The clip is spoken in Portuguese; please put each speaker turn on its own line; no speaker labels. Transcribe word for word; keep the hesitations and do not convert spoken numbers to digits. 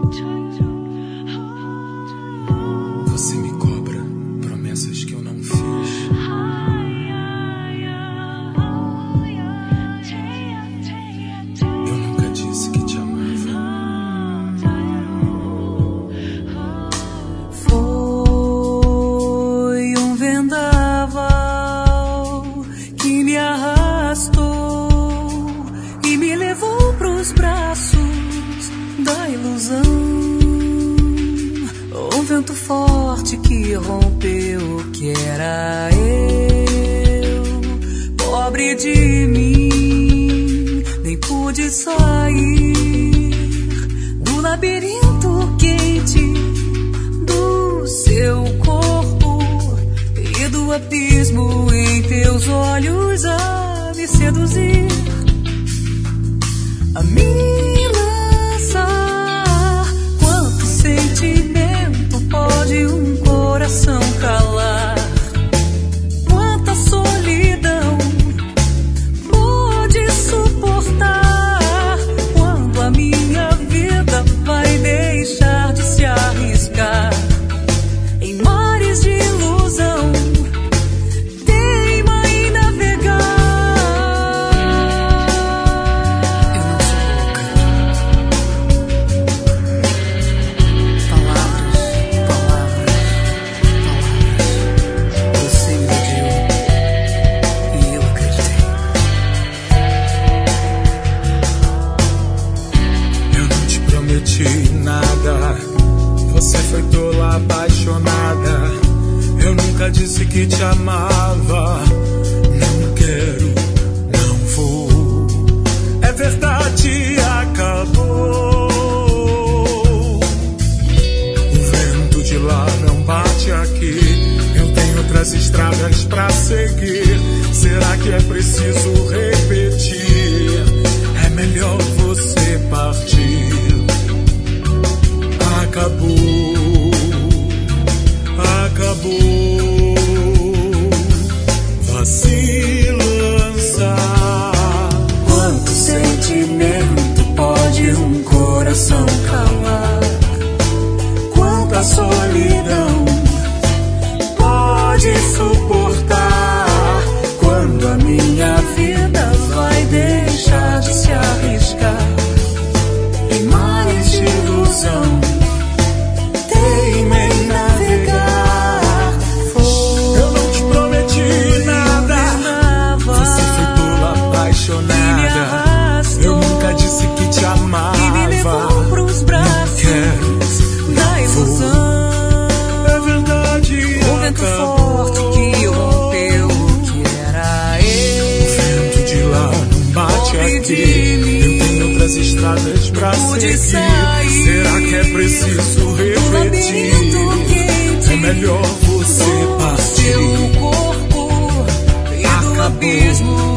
Você me cobra promessas que eu não fiz. Eu nunca disse que te amava.
Foi um vendaval que me arrastou e me levou pros braços da ilusão. Um vento forte que rompeu o que era eu, pobre de mim, nem pude sair do labirinto quente do seu corpo e do abismo em teus olhos a me seduzir, a me lançar. Quanto sentimento pode um coração calar? Quanta solidão pode suportar? Quando a minha vida vai deixar de se arriscar em mares de ilusão? Teima em navegar. Eu não sou louca. Palavras, palavras, palavras. Você me deu e eu acreditei.
Eu não te prometi nada. Você foi tola apaixonada. Eu nunca disse que te amava. Não quero, não vou. É verdade, acabou. O vento de lá não bate aqui. Eu tenho outras estradas pra seguir. Será que é preciso repetir? É melhor você partir. Acabou, acabou. Vá se lançar.
Quanto sentimento pode um coração calar? Quanta solidão pode suportar? Quando a minha vida vai deixar de se arriscar em mares de ilusão? Teima em navegar.
Eu não te prometi nada. Você foi tola apaixonada. Eu nunca disse que te amava.
E me levou pros braços da ilusão.
É verdade,
O vento forte que rompeu o que era eu.
O vento de lá não bate
Pobre
aqui.
de mim,
Eu tenho outras estradas pra
pude
seguir.
sair
Será que é preciso
do labirinto
repetir?
quente
É melhor você
do
partir.
seu corpo e do
Acabou.
abismo